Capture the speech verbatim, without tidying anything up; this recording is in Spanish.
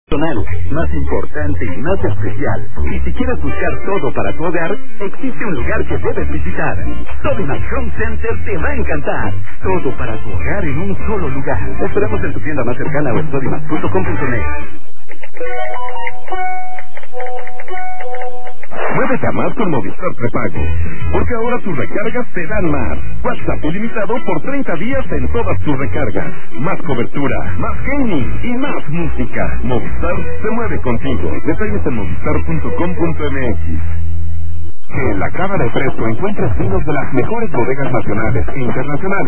Más importante y más especial. Y si quieres buscar todo para tu hogar, existe un lugar que debes visitar. Sodimac Home Center te va a encantar. Todo para tu hogar en un solo lugar. Te esperamos en tu tienda más cercana o en sodimac punto com punto net. Muévete a más con Movistar Prepago, porque ahora tus recargas te dan más. WhatsApp ilimitado por treinta días en todas tus recargas. Más cobertura, más gaming y más música. Movistar se mueve contigo. Detalles en movistar punto com punto m x. En la Cámara de Fresco encuentras vinos de las mejores bodegas nacionales e internacionales.